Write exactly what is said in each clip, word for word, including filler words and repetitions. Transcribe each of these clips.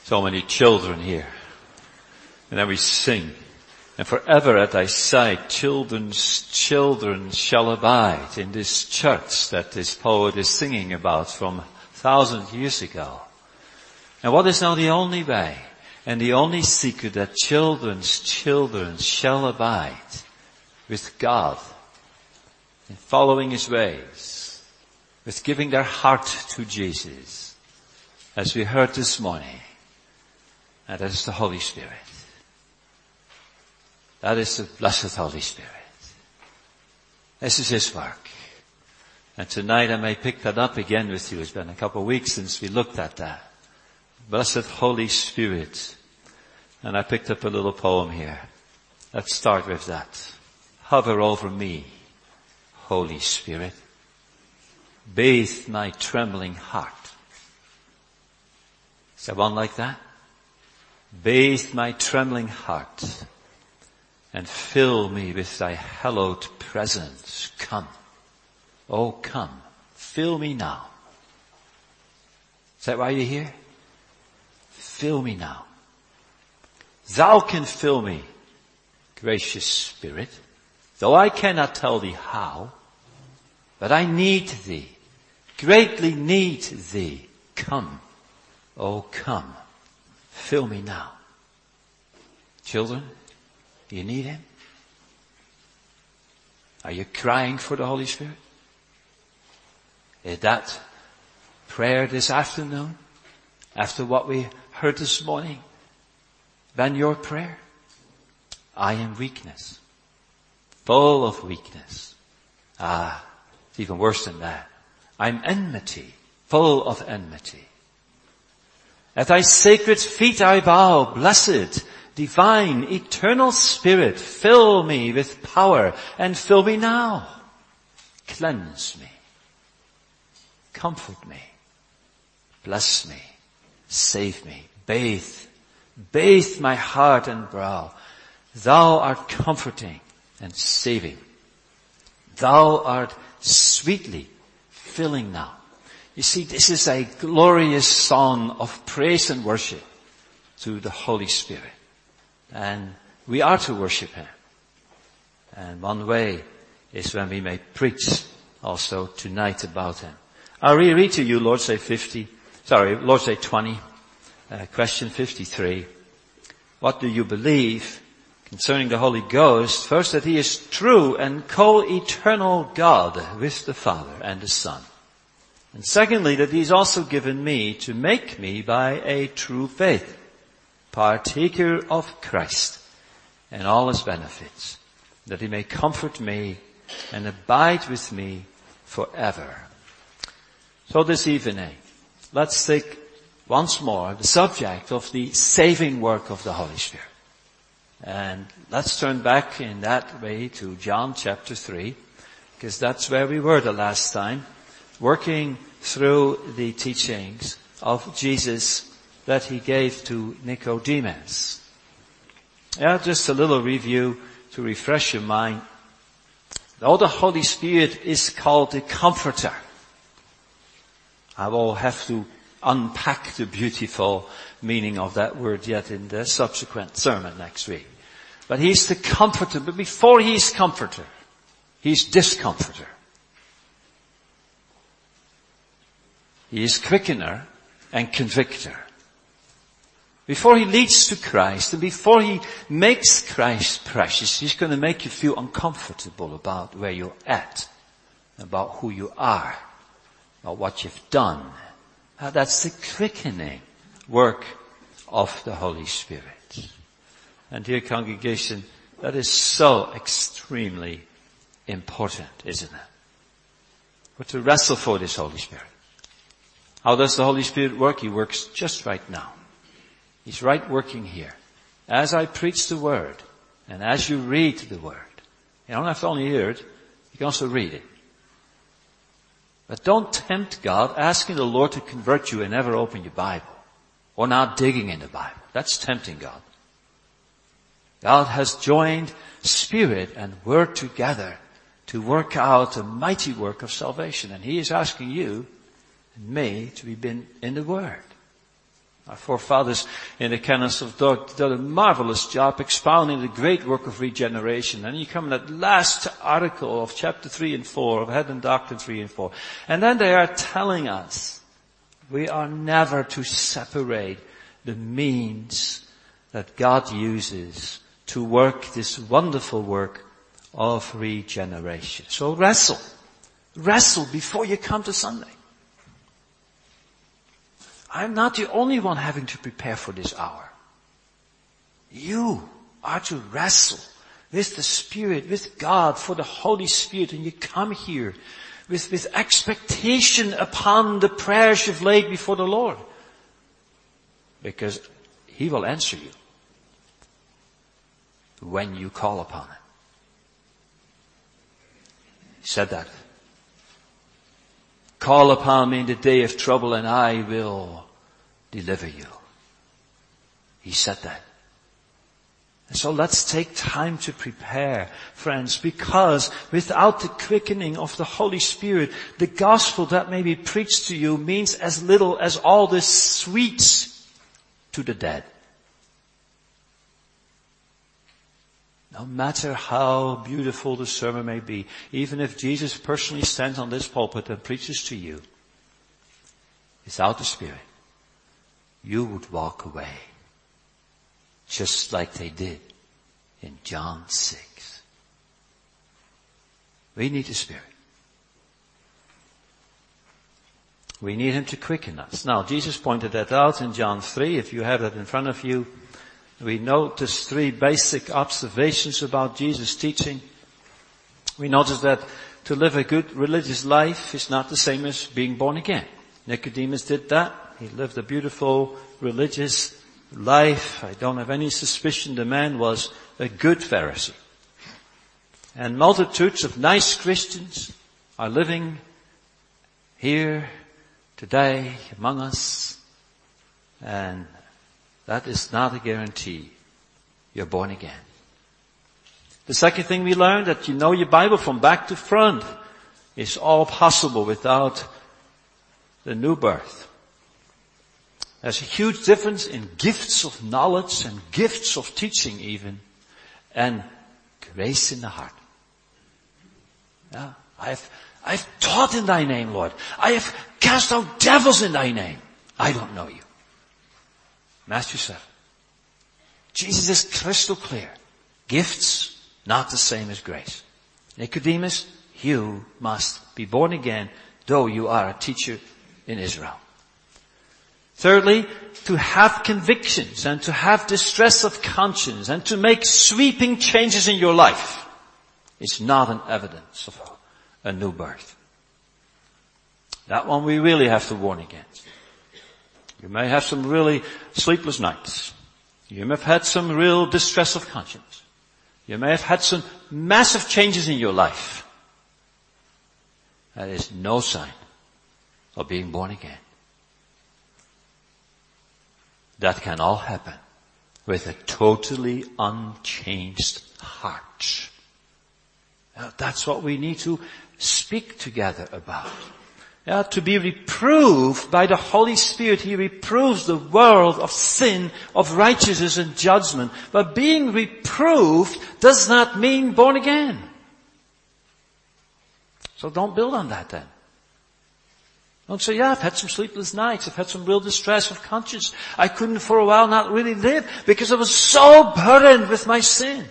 So many children here. And then we sing. And forever at thy side, children's children shall abide in this church that this poet is singing about from a thousand years ago. And what is now the only way and the only secret that children's children shall abide with God in following His ways, with giving their heart to Jesus, as we heard this morning. And that is the Holy Spirit. That is the blessed Holy Spirit. This is His work. And tonight I may pick that up again with you. It's been a couple of weeks since we looked at that. Blessed Holy Spirit. And I picked up a little poem here. Let's start with that. Hover over me, Holy Spirit. Bathe my trembling heart. Is there one like that? Bathe my trembling heart and fill me with thy hallowed presence. Come. Oh, come. Fill me now. Is that why you're here? Fill me now. Thou can fill me, gracious Spirit, though I cannot tell thee how, but I need thee, greatly need thee. Come. Oh, come. Fill me now. Children, do you need Him? Are you crying for the Holy Spirit? Is that prayer this afternoon, after what we heard this morning, then your prayer? I am weakness, full of weakness. Ah, it's even worse than that. I'm enmity, full of enmity. At thy sacred feet I bow, blessed, divine, eternal Spirit, fill me with power and fill me now. Cleanse me. Comfort me. Bless me. Save me. Bathe. Bathe my heart and brow. Thou art comforting and saving. Thou art sweetly filling now. You see, this is a glorious song of praise and worship to the Holy Spirit. And we are to worship Him. And one way is when we may preach also tonight about Him. I'll reread to you Lord's Day fifty, sorry, Lord's Day twenty, uh, question fifty-three. What do you believe concerning the Holy Ghost? First, that He is true and co-eternal God with the Father and the Son. And secondly, that He is also given me to make me by a true faith, partaker of Christ and all His benefits, that He may comfort me and abide with me forever. So this evening, let's take once more the subject of the saving work of the Holy Spirit. And let's turn back in that way to John chapter three, because that's where we were the last time, working through the teachings of Jesus that He gave to Nicodemus. Yeah, just a little review to refresh your mind. Though the Holy Spirit is called the Comforter, I will have to unpack the beautiful meaning of that word yet in the subsequent sermon next week. But He's the Comforter, but before He's Comforter, He's Discomforter. He is Quickener and Convictor. Before He leads to Christ and before He makes Christ precious, He's going to make you feel uncomfortable about where you're at, about who you are, about what you've done. Now, that's the quickening work of the Holy Spirit. And dear congregation, that is so extremely important, isn't it? We're to wrestle for this Holy Spirit. How does the Holy Spirit work? He works just right now. He's right working here. As I preach the Word, and as you read the Word, you don't have to only hear it, you can also read it. But don't tempt God asking the Lord to convert you and never open your Bible, or not digging in the Bible. That's tempting God. God has joined Spirit and Word together to work out a mighty work of salvation. And He is asking you and me to be in the Word. Our forefathers in the canons of Dort did a marvelous job expounding the great work of regeneration. And you come in that last article of chapter three and four, of Head and Doctrine three and four. And then they are telling us we are never to separate the means that God uses to work this wonderful work of regeneration. So wrestle. Wrestle before you come to Sunday. I'm not the only one having to prepare for this hour. You are to wrestle with the Spirit, with God, for the Holy Spirit, and you come here with, with expectation upon the prayers you've laid before the Lord. Because He will answer you when you call upon Him. He said that. Call upon me in the day of trouble and I will deliver you. He said that. And so let's take time to prepare, friends, because without the quickening of the Holy Spirit, the gospel that may be preached to you means as little as all the sweets to the dead. No matter how beautiful the sermon may be, even if Jesus personally stands on this pulpit and preaches to you, without the Spirit, you would walk away, just like they did in John six. We need the Spirit. We need Him to quicken us. Now, Jesus pointed that out in John three, if you have that in front of you. We notice three basic observations about Jesus' teaching. We notice that to live a good religious life is not the same as being born again. Nicodemus did that. He lived a beautiful religious life. I don't have any suspicion the man was a good Pharisee. And multitudes of nice Christians are living here today among us, and that is not a guarantee you're born again. The second thing we learned, that you know your Bible from back to front, is all possible without the new birth. There's a huge difference in gifts of knowledge and gifts of teaching even, and grace in the heart. Yeah, I've, I've taught in thy name, Lord. I have cast out devils in thy name. I don't know you. Matthew seven. Jesus is crystal clear. Gifts, not the same as grace. Nicodemus, you must be born again, though you are a teacher in Israel. Thirdly, to have convictions and to have distress of conscience and to make sweeping changes in your life is not an evidence of a new birth. That one we really have to warn against. You may have some really sleepless nights. You may have had some real distress of conscience. You may have had some massive changes in your life. That is no sign of being born again. That can all happen with a totally unchanged heart. Now, that's what we need to speak together about. Yeah, to be reproved by the Holy Spirit, He reproves the world of sin, of righteousness and judgment. But being reproved does not mean born again. So don't build on that then. Don't say, yeah, I've had some sleepless nights. I've had some real distress of conscience. I couldn't for a while not really live because I was so burdened with my sin.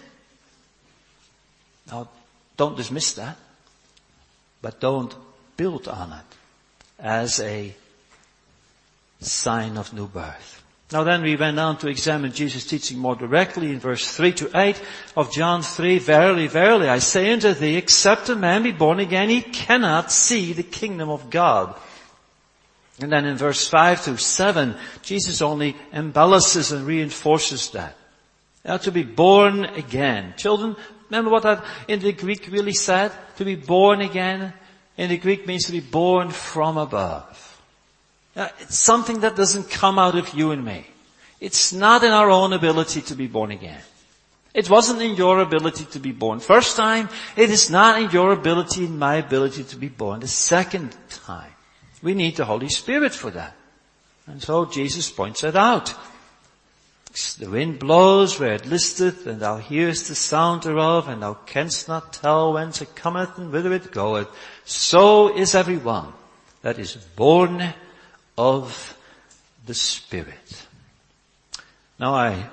Now, don't dismiss that. But don't build on it as a sign of new birth. Now then we went on to examine Jesus' teaching more directly in verse three to eight of John three. Verily, verily, I say unto thee, except a man be born again, he cannot see the kingdom of God. And then in verse five to seven, Jesus only embellishes and reinforces that. Now to be born again. Children, remember what that in the Greek really said? To be born again in the Greek means to be born from above. Now, it's something that doesn't come out of you and me. It's not in our own ability to be born again. It wasn't in your ability to be born first time. It is not in your ability and my ability to be born the second time. We need the Holy Spirit for that. And so Jesus points it out. The wind blows where it listeth, and thou hearest the sound thereof, and thou canst not tell whence it cometh and whither it goeth. So is every one that is born of the Spirit. Now I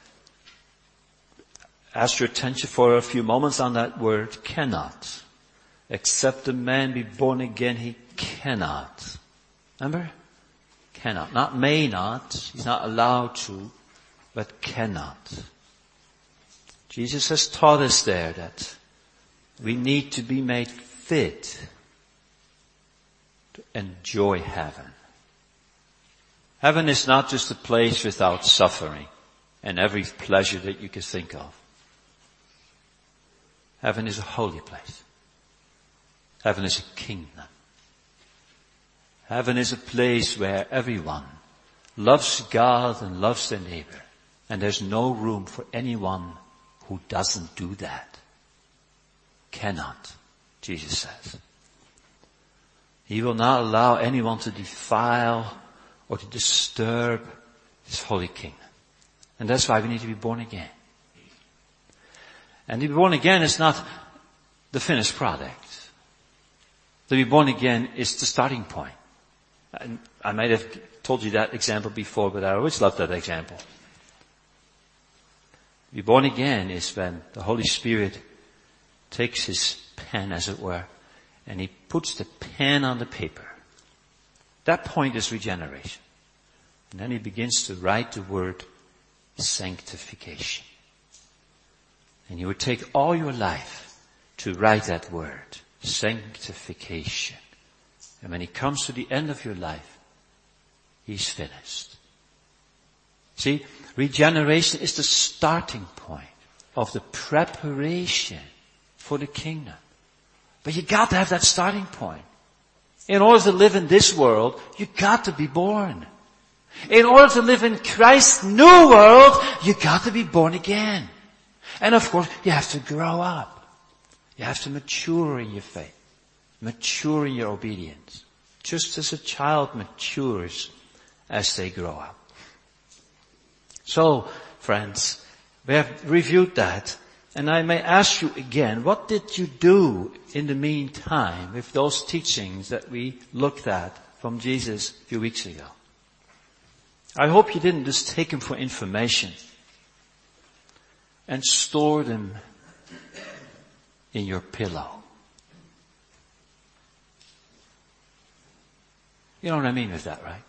ask your attention for a few moments on that word cannot. Except a man be born again, he cannot. Remember? Cannot. Not may not. He's not allowed to. But cannot. Jesus has taught us there that we need to be made fit to enjoy heaven. Heaven is not just a place without suffering and every pleasure that you could think of. Heaven is a holy place. Heaven is a kingdom. Heaven is a place where everyone loves God and loves their neighbor. And there's no room for anyone who doesn't do that. Cannot, Jesus says. He will not allow anyone to defile or to disturb His holy kingdom. And that's why we need to be born again. And to be born again is not the finished product. To be born again is the starting point. And I might have told you that example before, but I always love that example. To be born again is when the Holy Spirit takes His pen, as it were, and He puts the pen on the paper. That point is regeneration. And then He begins to write the word sanctification. And you would take all your life to write that word, sanctification. And when He comes to the end of your life, He's finished. See, regeneration is the starting point of the preparation for the kingdom. But you got to have that starting point. In order to live in this world, you got to be born. In order to live in Christ's new world, you got to be born again. And of course, you have to grow up. You have to mature in your faith. Mature in your obedience. Just as a child matures as they grow up. So, friends, we have reviewed that. And I may ask you again, what did you do in the meantime with those teachings that we looked at from Jesus a few weeks ago? I hope you didn't just take them for information and store them in your pillow. You know what I mean with that, right?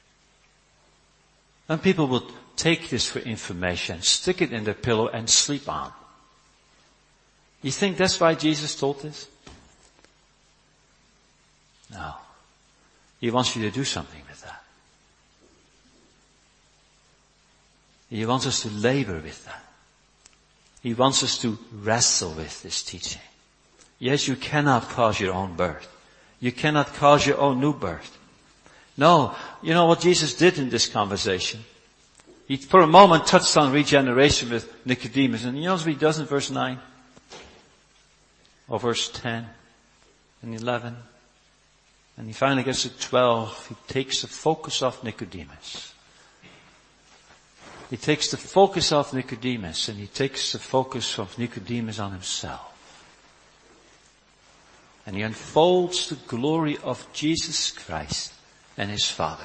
And people will take this for information, stick it in their pillow and sleep on. You think that's why Jesus told this? No. He wants you to do something with that. He wants us to labor with that. He wants us to wrestle with this teaching. Yes, you cannot cause your own birth. You cannot cause your own new birth. No, you know what Jesus did in this conversation? He for a moment touched on regeneration with Nicodemus. And you know what he does in verse nine? Or verse ten and eleven. And he finally gets to twelve. He takes the focus off Nicodemus. He takes the focus off Nicodemus and he takes the focus of Nicodemus on himself. And he unfolds the glory of Jesus Christ and His Father.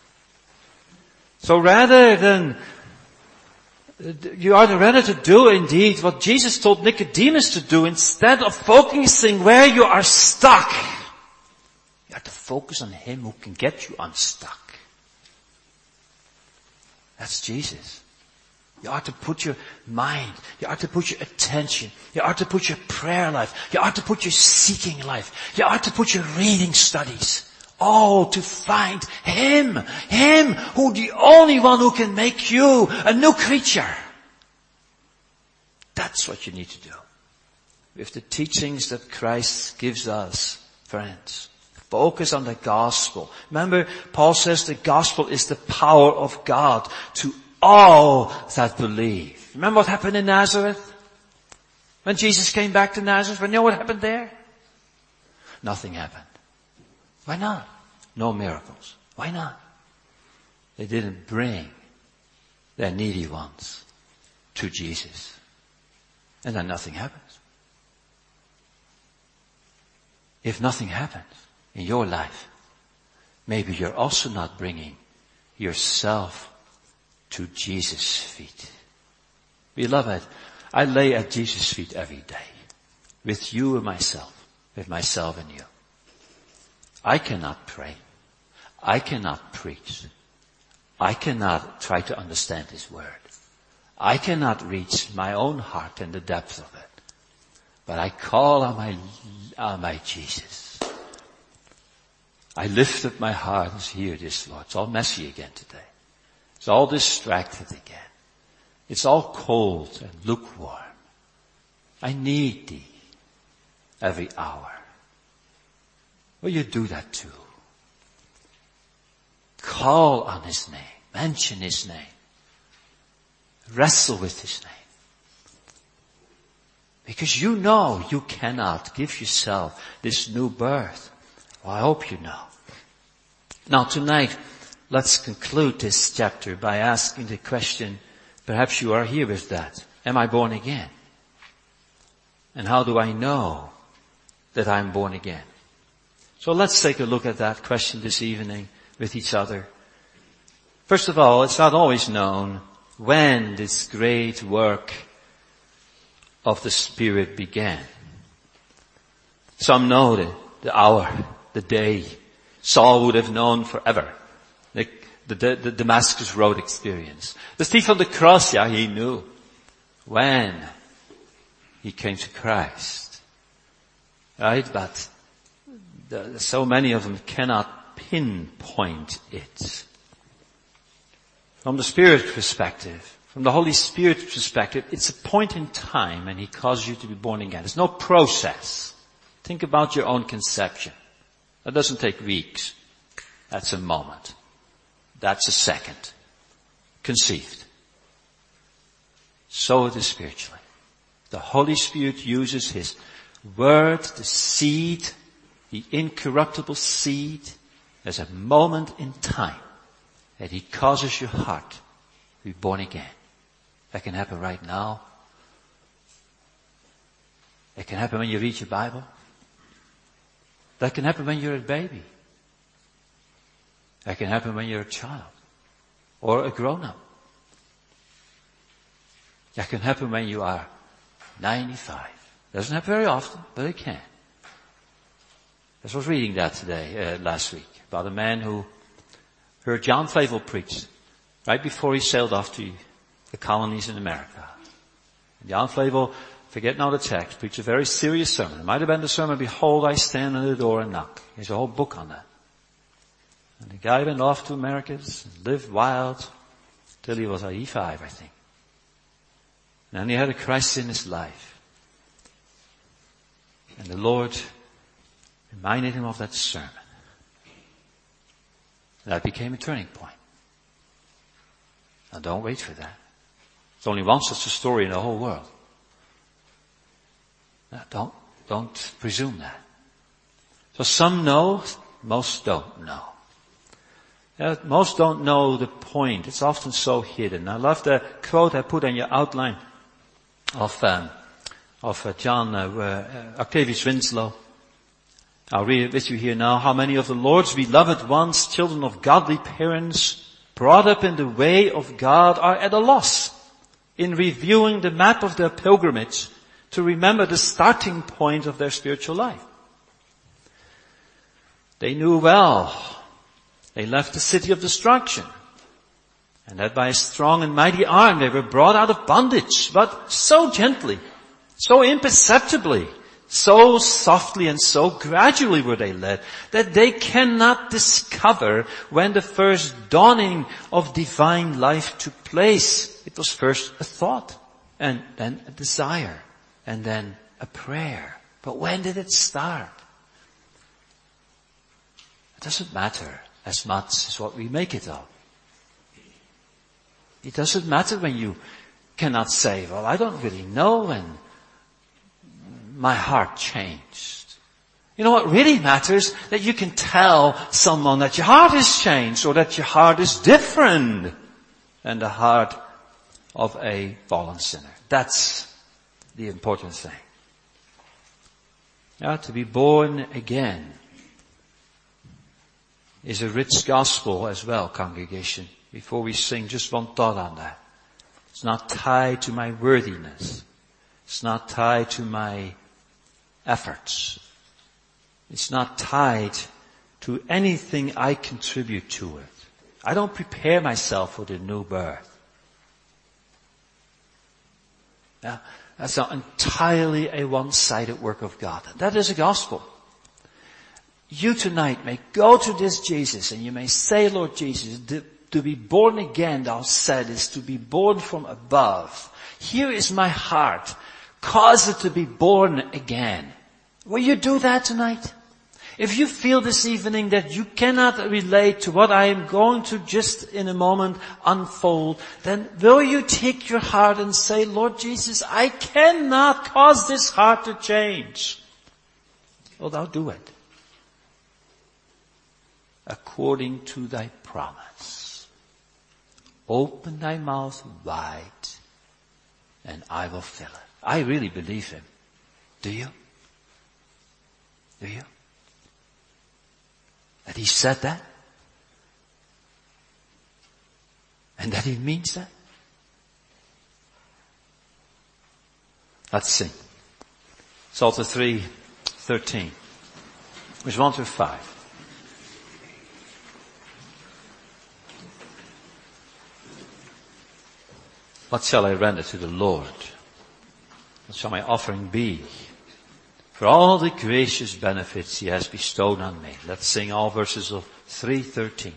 So rather than, you are rather to do indeed what Jesus told Nicodemus to do, instead of focusing where you are stuck, you have to focus on Him who can get you unstuck. That's Jesus. You ought to put your mind, you ought to put your attention, you ought to put your prayer life, you ought to put your seeking life, you ought to put your reading studies, all to find Him, Him who the only one who can make you a new creature. That's what you need to do. With the teachings that Christ gives us, friends. Focus on the gospel. Remember, Paul says the gospel is the power of God to all that believe. Remember what happened in Nazareth? When Jesus came back to Nazareth, you know what happened there? Nothing happened. Why not? No miracles. Why not? They didn't bring their needy ones to Jesus. And then nothing happens. If nothing happens in your life, maybe you're also not bringing yourself to Jesus' feet. Beloved, I lay at Jesus' feet every day. With you and myself. With myself and you. I cannot pray. I cannot preach. I cannot try to understand His Word. I cannot reach my own heart and the depth of it. But I call on my, on my Jesus. I lift up my heart and say, here it is, Lord. It's all messy again today. It's all distracted again. It's all cold and lukewarm. I need Thee every hour. Will you do that too? Call on His name. Mention His name. Wrestle with His name. Because you know you cannot give yourself this new birth. Well, I hope you know. Now tonight, let's conclude this chapter by asking the question, perhaps you are here with that. Am I born again? And how do I know that I'm born again? So let's take a look at that question this evening with each other. First of all, it's not always known when this great work of the Spirit began. Some know the, the hour, the day. Saul would have known forever. The, the, the Damascus Road experience. The thief on the cross, yeah, he knew when he came to Christ. Right? But the, so many of them cannot pinpoint it. From the Spirit perspective, from the Holy Spirit perspective, it's a point in time and He causes you to be born again. There's no process. Think about your own conception. That doesn't take weeks. That's a moment. That's a second. Conceived. So it is spiritually. The Holy Spirit uses His Word, the seed, the incorruptible seed, as a moment in time that He causes your heart to be born again. That can happen right now. It can happen when you read your Bible. That can happen when you're a baby. That can happen when you're a child or a grown-up. That can happen when you are ninety-five. Doesn't happen very often, but it can. I was reading that today, uh, last week, about a man who heard John Flavel preach right before he sailed off to the colonies in America. And John Flavel, forget now the text, preached a very serious sermon. It might have been the sermon, Behold, I stand at the door and knock. There's a whole book on that. And the guy went off to Americas and lived wild till he was eighty-five, I think. And then he had a crisis in his life. And the Lord reminded him of that sermon. That became a turning point. Now don't wait for that. There's only one such a story in the whole world. Now don't, don't presume that. So some know, most don't know. Yeah, most don't know the point. It's often so hidden. I love the quote I put on your outline of, um, of uh, John, uh, uh, Octavius Winslow. I'll read it with you here now. How many of the Lord's beloved ones, children of godly parents, brought up in the way of God, are at a loss in reviewing the map of their pilgrimage to remember the starting point of their spiritual life. They knew well they left the city of destruction, and that by a strong and mighty arm they were brought out of bondage, but so gently, so imperceptibly, so softly and so gradually were they led that they cannot discover when the first dawning of divine life took place. It was first a thought, and then a desire, and then a prayer. But when did it start? It doesn't matter as much as what we make it of. It doesn't matter when you cannot say, well, I don't really know when my heart changed. You know what really matters? That you can tell someone that your heart has changed or that your heart is different than the heart of a fallen sinner. That's the important thing. Yeah, to be born again is a rich gospel as well, congregation. Before we sing, just one thought on that. It's not tied to my worthiness. It's not tied to my efforts. It's not tied to anything I contribute to it. I don't prepare myself for the new birth. Yeah, that's not entirely a one-sided work of God. That is a gospel. You tonight may go to this Jesus and you may say, Lord Jesus, to, to be born again, thou said, is to be born from above. Here is my heart. Cause it to be born again. Will you do that tonight? If you feel this evening that you cannot relate to what I am going to just in a moment unfold, then will you take your heart and say, Lord Jesus, I cannot cause this heart to change. Well, thou do it. According to thy promise. Open thy mouth wide and I will fill it. I really believe him. Do you? Do you? That he said that? And that he means that? Let's sing. Psalter three thirteen. Verse one to five. What shall I render to the Lord? What shall my offering be? For all the gracious benefits he has bestowed on me. Let's sing all verses of three thirteen.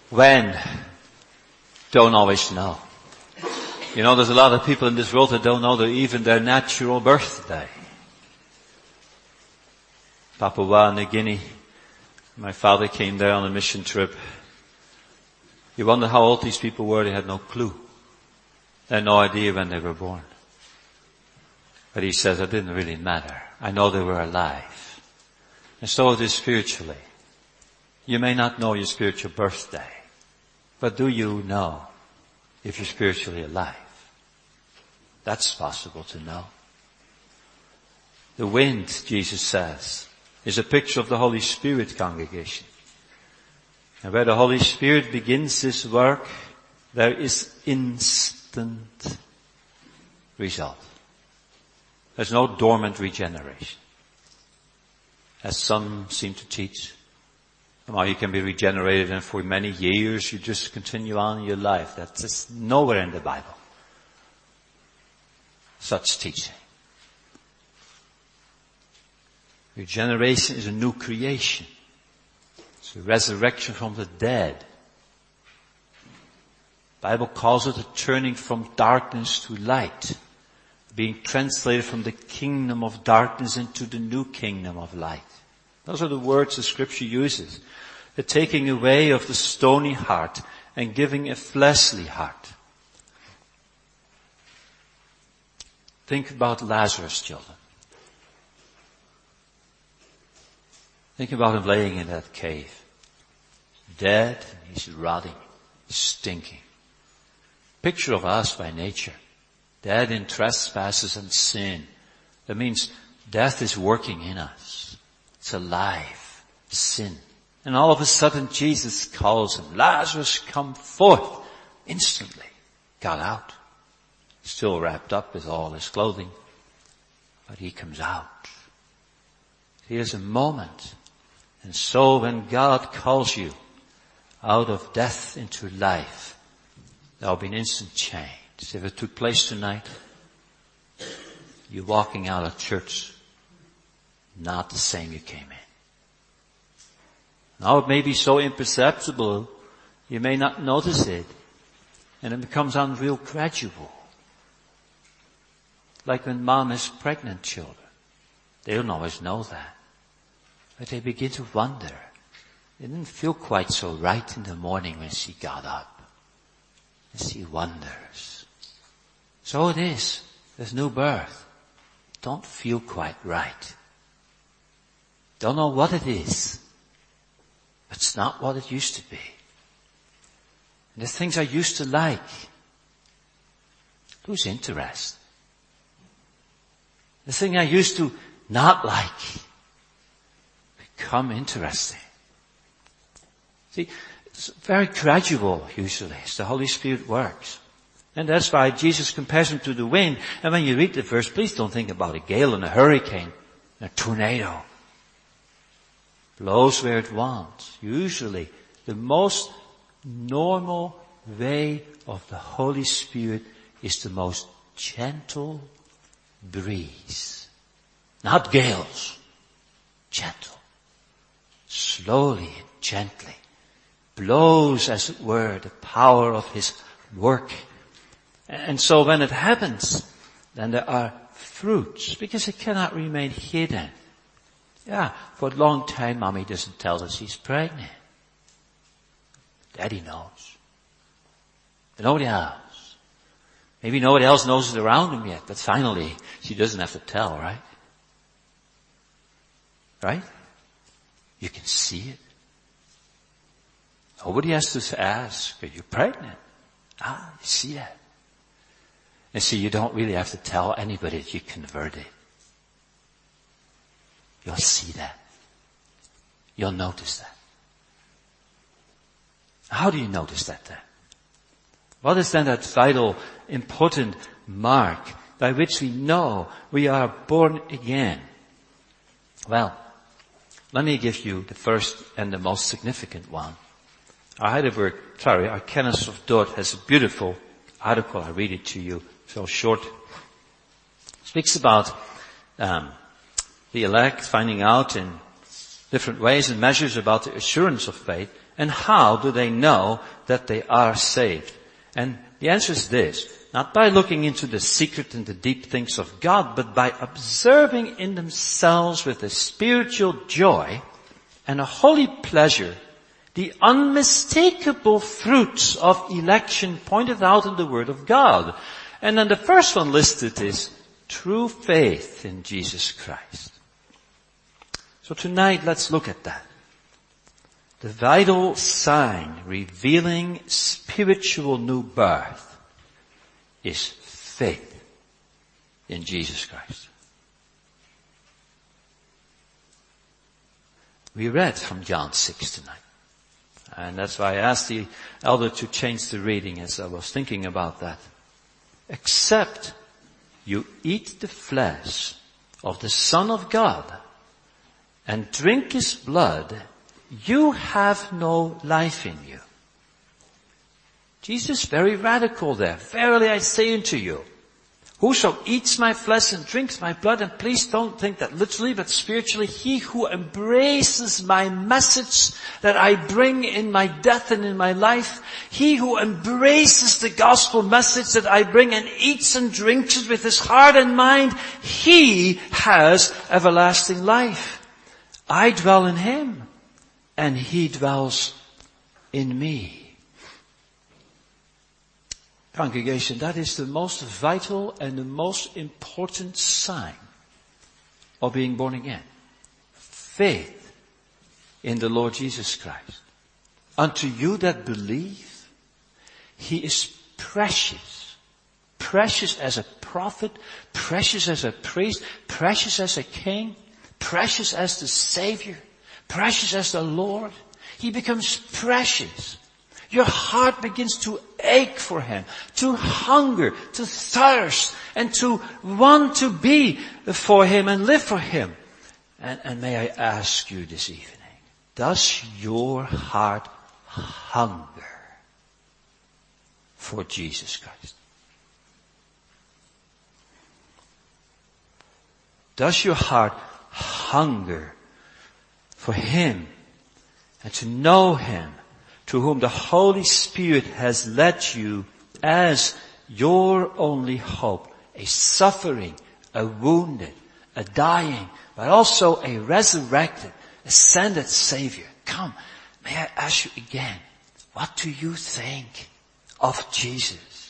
When? Don't always know. You know, there's a lot of people in this world that don't know their, even their natural birthday. Papua New Guinea, my father came there on a mission trip. You wonder how old these people were, they had no clue. They had no idea when they were born. But he says it didn't really matter. I know they were alive. And so it is spiritually. You may not know your spiritual birthday, but do you know if you're spiritually alive? That's possible to know. The wind, Jesus says, is a picture of the Holy Spirit, congregation. And where the Holy Spirit begins His work, there is instant result. There's no dormant regeneration, as some seem to teach. Somehow you can be regenerated and for many years you just continue on in your life. That's just nowhere in the Bible, such teaching. Regeneration is a new creation. It's a resurrection from the dead. The Bible calls it a turning from darkness to light, being translated from the kingdom of darkness into the new kingdom of light. Those are the words the Scripture uses. The taking away of the stony heart and giving a fleshly heart. Think about Lazarus, children. Think about him laying in that cave. Dead, he's rotting, stinking. Picture of us by nature. Dead in trespasses and sin. That means death is working in us. It's alive. Sin. And all of a sudden Jesus calls him, Lazarus, come forth. Instantly got out. Still wrapped up with all his clothing. But he comes out. Here's a moment. And so when God calls you out of death into life, there will be an instant change. If it took place tonight, you're walking out of church not the same you came in. Now it may be so imperceptible, you may not notice it, and it becomes unreal gradual. Like when mom has pregnant children. They don't always know that. But they begin to wonder. It didn't feel quite so right in the morning when she got up. And she wonders. So it is. There's new birth. Don't feel quite right. Don't know what it is. But it's not what it used to be. And the things I used to like lose interest. The thing I used to not like become interesting. See, it's very gradual usually as the Holy Spirit works. And that's why Jesus compares him to the wind. And when you read the verse, please don't think about a gale and a hurricane, a tornado. Blows where it wants. Usually the most normal way of the Holy Spirit is the most gentle breeze. Not gales. Gentle. Slowly and gently. Blows, as it were, the power of His work. And so when it happens, then there are fruits, because it cannot remain hidden. Yeah, for a long time, mommy doesn't tell us she's pregnant. Daddy knows. But nobody else. Maybe nobody else knows it around him yet, but finally, she doesn't have to tell, right? Right? You can see it. Nobody has to ask, are you pregnant? Ah, you see that. And see, you don't really have to tell anybody that you converted. You'll see that. You'll notice that. How do you notice that then? What is then that vital, important mark by which we know we are born again? Well, let me give you the first and the most significant one. Our Heidelberg, sorry, our Kenneth of Dort has a beautiful article. I read it to you, so short. It speaks about um, the elect finding out in different ways and measures about the assurance of faith. And how do they know that they are saved? And the answer is this: not by looking into the secret and the deep things of God, but by observing in themselves with a spiritual joy and a holy pleasure the unmistakable fruits of election pointed out in the Word of God. And then the first one listed is true faith in Jesus Christ. So tonight, let's look at that. The vital sign revealing spiritual new birth is faith in Jesus Christ. We read from John six tonight. And that's why I asked the elder to change the reading as I was thinking about that. Except you eat the flesh of the Son of God and drink His blood, you have no life in you. Jesus is very radical there. Verily I say unto you, whoso eats my flesh and drinks my blood, and please don't think that literally but spiritually, he who embraces my message that I bring in my death and in my life, he who embraces the gospel message that I bring and eats and drinks it with his heart and mind, he has everlasting life. I dwell in him, and he dwells in me. Congregation, that is the most vital and the most important sign of being born again. Faith in the Lord Jesus Christ. Unto you that believe, He is precious. Precious as a prophet, precious as a priest, precious as a king, precious as the Savior, precious as the Lord. He becomes precious. Your heart begins to ache for Him, to hunger, to thirst, and to want to be for Him and live for Him. And, and may I ask you this evening, does your heart hunger for Jesus Christ? Does your heart hunger for Him and to know Him, to whom the Holy Spirit has led you as your only hope, a suffering, a wounded, a dying, but also a resurrected, ascended Savior? Come, may I ask you again, what do you think of Jesus?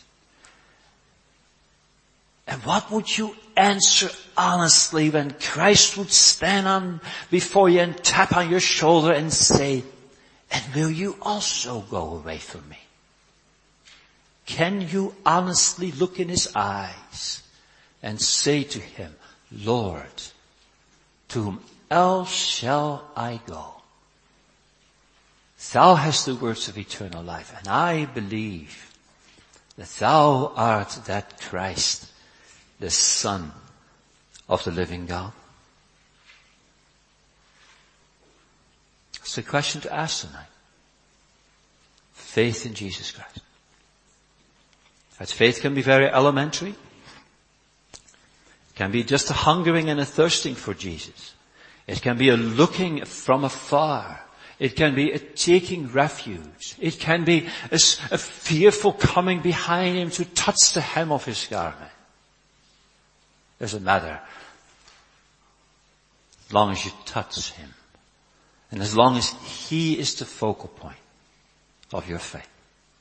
And what would you answer honestly when Christ would stand on before you and tap on your shoulder and say, and will you also go away from me? Can you honestly look in His eyes and say to Him, Lord, to whom else shall I go? Thou hast the words of eternal life, and I believe that Thou art that Christ, the Son of the living God. It's a question to ask tonight. Faith in Jesus Christ. That faith can be very elementary. It can be just a hungering and a thirsting for Jesus. It can be a looking from afar. It can be a taking refuge. It can be a, a fearful coming behind Him to touch the hem of His garment. Doesn't matter. As long as you touch Him. And as long as He is the focal point of your faith.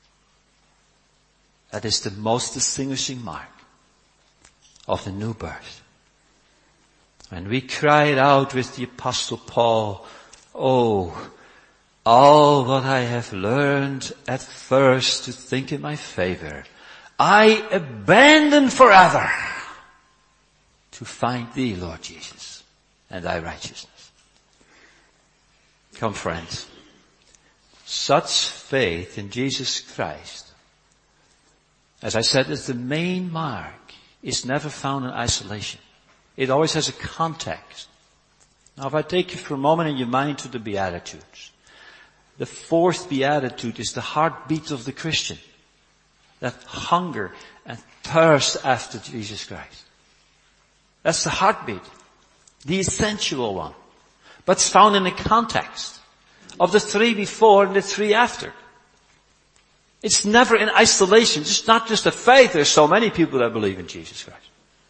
That is the most distinguishing mark of the new birth. And we cried out with the Apostle Paul, oh, all what I have learned at first to think in my favor, I abandon forever to find Thee, Lord Jesus, and Thy righteousness. Come, friends, such faith in Jesus Christ, as I said, is the main mark, is never found in isolation. It always has a context. Now, if I take you for a moment in your mind to the Beatitudes, the fourth Beatitude is the heartbeat of the Christian. That hunger and thirst after Jesus Christ. That's the heartbeat. The essential one. But it's found in a context. of the three before and the three after. It's never in isolation. It's not just a faith. There's so many people that believe in Jesus Christ.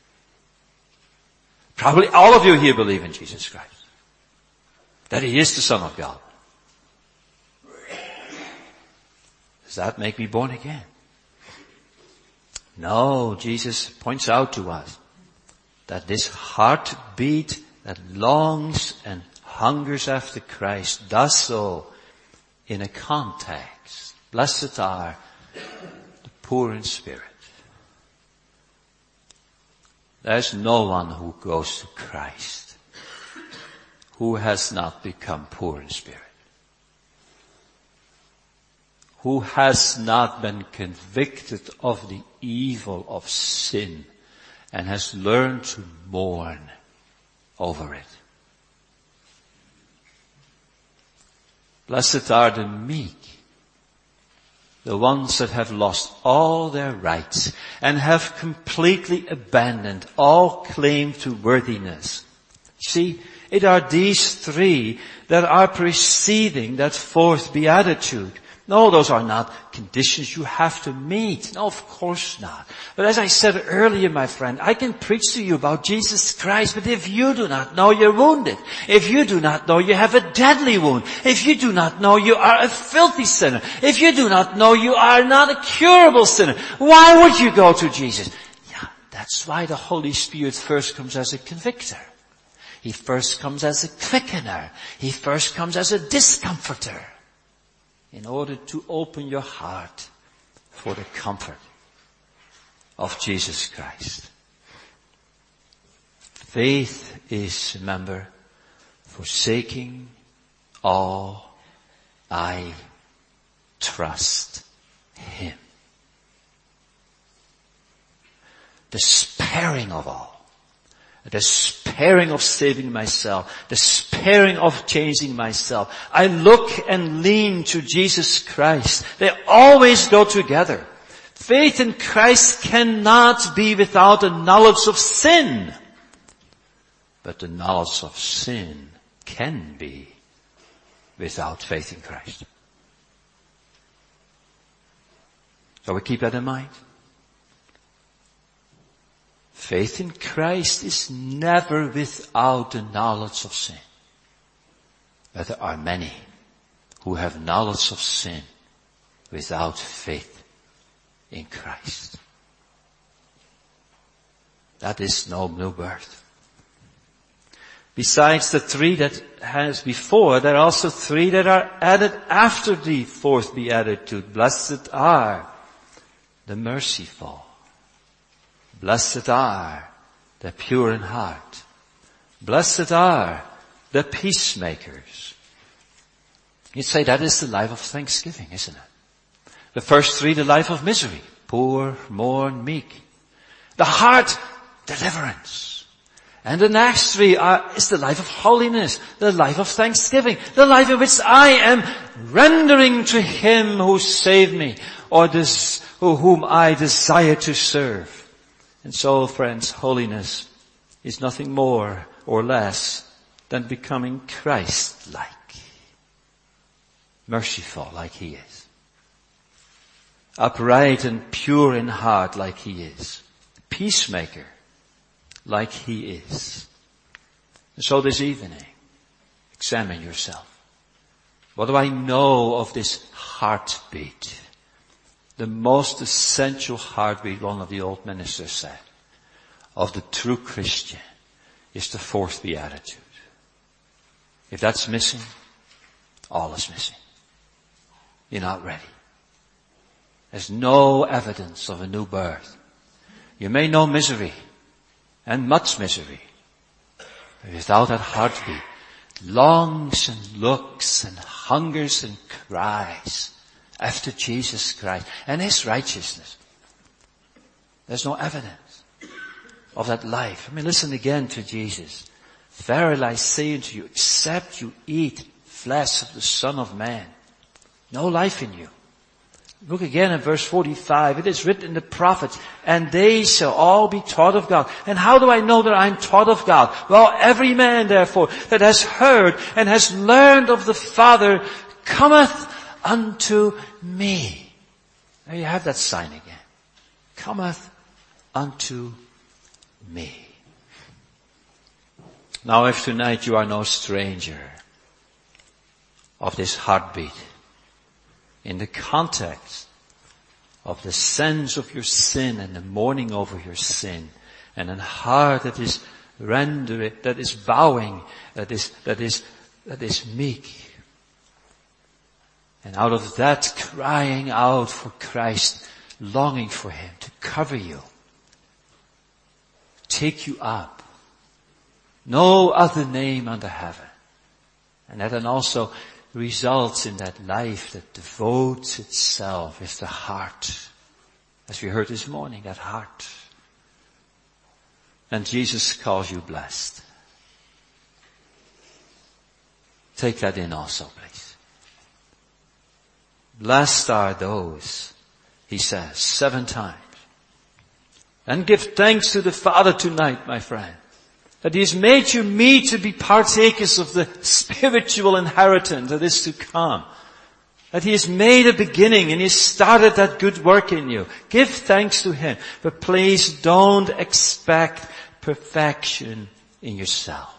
Probably all of you here believe in Jesus Christ. That He is the Son of God. Does that make me born again? No, Jesus points out to us that this heartbeat that longs and hungers after Christ does so in a context. Blessed are the poor in spirit. There's no one who goes to Christ who has not become poor in spirit, who has not been convicted of the evil of sin and has learned to mourn over it. Blessed are the meek, the ones that have lost all their rights and have completely abandoned all claim to worthiness. See, it are these three that are preceding that fourth beatitude. No, those are not conditions you have to meet. No, of course not. But as I said earlier, my friend, I can preach to you about Jesus Christ, but if you do not know, you're wounded. If you do not know, you have a deadly wound. If you do not know, you are a filthy sinner. If you do not know, you are not a curable sinner. Why would you go to Jesus? Yeah, that's why the Holy Spirit first comes as a convictor. He first comes as a quickener. He first comes as a discomforter, in order to open your heart for the comfort of Jesus Christ. Faith is, remember, forsaking all, I trust Him. Despairing of all. Despairing of saving myself, despairing of changing myself. I look and lean to Jesus Christ. They always go together. Faith in Christ cannot be without a knowledge of sin. But the knowledge of sin can be without faith in Christ. So we keep that in mind. Faith in Christ is never without the knowledge of sin. But there are many who have knowledge of sin without faith in Christ. That is no new birth. Besides the three that has before, there are also three that are added after the fourth beatitude. Blessed are the merciful. Blessed are the pure in heart. Blessed are the peacemakers. You'd say that is the life of thanksgiving, isn't it? The first three, the life of misery. Poor, mourn, meek. The heart, deliverance. And the next three are, is the life of holiness, the life of thanksgiving, the life in which I am rendering to Him who saved me, or this, whom I desire to serve. And so, friends, holiness is nothing more or less than becoming Christ-like. Merciful like He is. Upright and pure in heart like He is. Peacemaker like He is. And so this evening, examine yourself. What do I know of this heartbeat? The most essential heartbeat, one of the old ministers said, of the true Christian is the fourth beatitude. If that's missing, all is missing. You're not ready. There's no evidence of a new birth. You may know misery, and much misery, but without that heartbeat, longs and looks and hungers and cries after Jesus Christ and His righteousness. There's no evidence of that life. I mean, listen again to Jesus. Verily I say unto you, except you eat flesh of the Son of Man, no life in you. Look again at verse forty-five. It is written in the prophets, and they shall all be taught of God. And how do I know that I'm taught of God? Well, every man, therefore, that has heard and has learned of the Father cometh unto me. There you have that sign again. Cometh unto me. Now if tonight you are no stranger of this heartbeat, in the context of the sense of your sin and the mourning over your sin, and a heart that is rendering, that is bowing, that is, that is, that is meek. And out of that crying out for Christ, longing for Him to cover you, take you up. No other name under heaven. And that then also results in that life that devotes itself is the heart. As we heard this morning, that heart. And Jesus calls you blessed. Take that in also, please. Blessed are those, He says, seven times. And give thanks to the Father tonight, my friend, that He has made you meet to be partakers of the spiritual inheritance that is to come. That He has made a beginning and He started that good work in you. Give thanks to Him. But please don't expect perfection in yourself.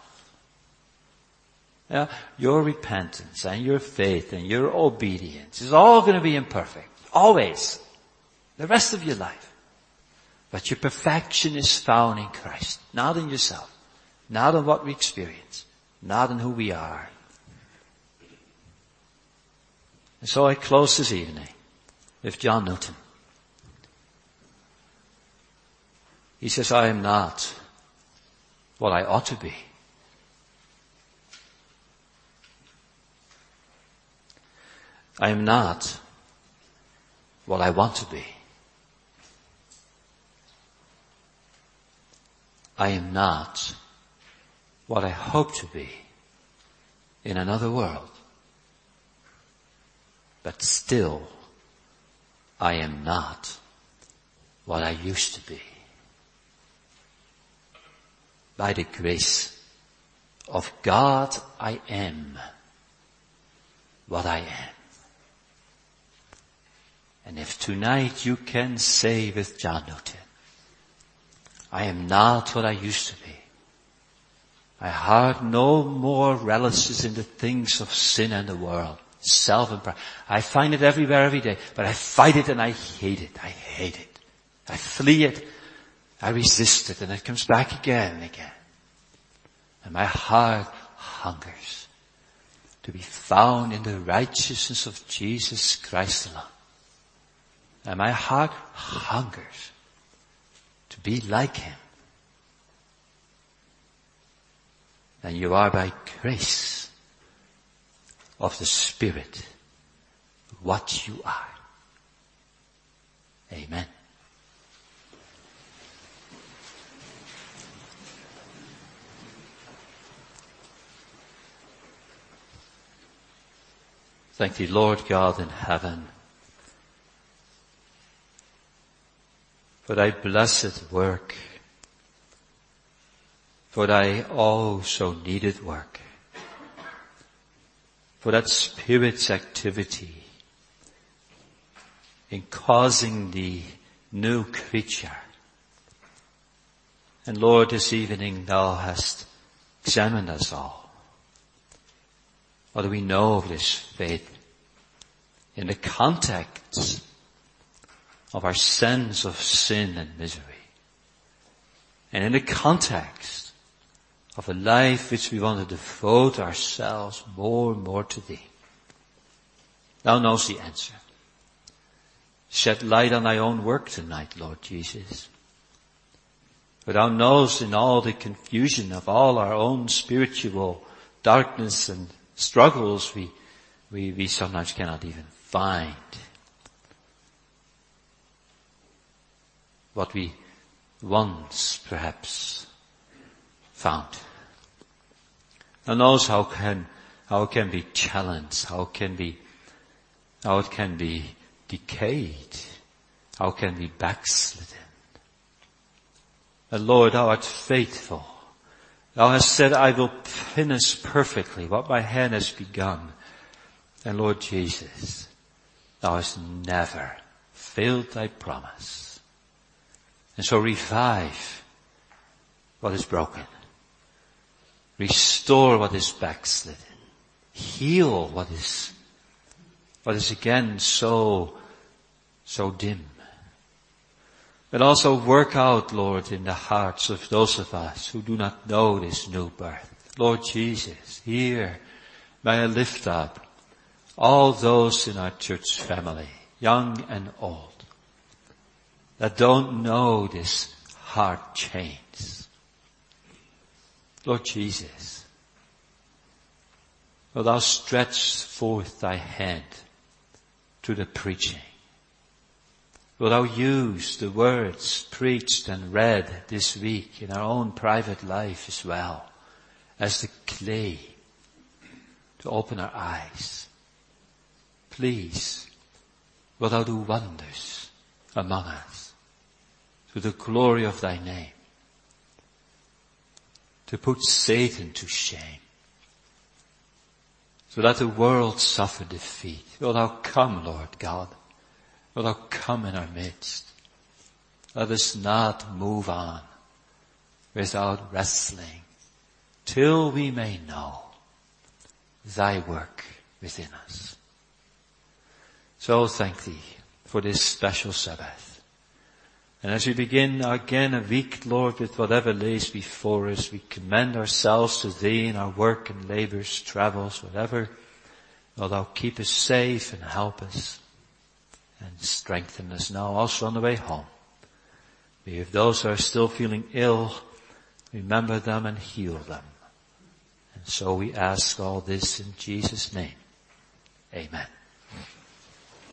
Yeah, your repentance and your faith and your obedience is all going to be imperfect. Always. The rest of your life. But your perfection is found in Christ. Not in yourself. Not in what we experience. Not in who we are. And so I close this evening with John Newton. He says, I am not what I ought to be. I am not what I want to be. I am not what I hope to be in another world. But still, I am not what I used to be. By the grace of God, I am what I am. And if tonight you can say with John Newton, I am not what I used to be. My heart no more relishes in the things of sin and the world, self and pride. I find it everywhere, every day, but I fight it and I hate it. I hate it. I flee it. I resist it, and it comes back again and again. And my heart hungers to be found in the righteousness of Jesus Christ alone. And my heart hungers to be like Him. And you are by grace of the Spirit what you are. Amen. Thank Thee, Lord God in heaven, for Thy blessed work, for Thy oh so needed work, for that Spirit's activity in causing the new creature. And Lord, this evening Thou hast examined us all. What do we know of this faith in the context of our sense of sin and misery, and in the context of a life which we want to devote ourselves more and more to Thee? Thou knows the answer. Shed light on Thy own work tonight, Lord Jesus. For Thou knows in all the confusion of all our own spiritual darkness and struggles we, we, we sometimes cannot even find what we once perhaps found. Thou knows how can, how it can be challenged, how it can be, how it can be decayed? How can we backslidden? And Lord, thou art faithful. Thou hast said, I will finish perfectly what my hand has begun. And Lord Jesus, thou hast never failed thy promise. And so revive what is broken. Restore what is backslidden. Heal what is, what is again so, so dim. But also work out, Lord, in the hearts of those of us who do not know this new birth. Lord Jesus, here may I lift up all those in our church family, young and old, that don't know this heart change. Lord Jesus, will thou stretch forth thy hand to the preaching? Will thou use the words preached and read this week in our own private life as well as the clay to open our eyes? Please, will thou do wonders among us to the glory of thy name, to put Satan to shame, so that the world suffer defeat. Will thou come, Lord God? Will thou come in our midst? Let us not move on without wrestling till we may know thy work within us. So thank thee for this special Sabbath. And as we begin again a week, Lord, with whatever lays before us, we commend ourselves to thee in our work and labors, travels, whatever. Will thou keep us safe and help us and strengthen us now also on the way home. Be with those who are still feeling ill, remember them and heal them. And so we ask all this in Jesus' name. Amen.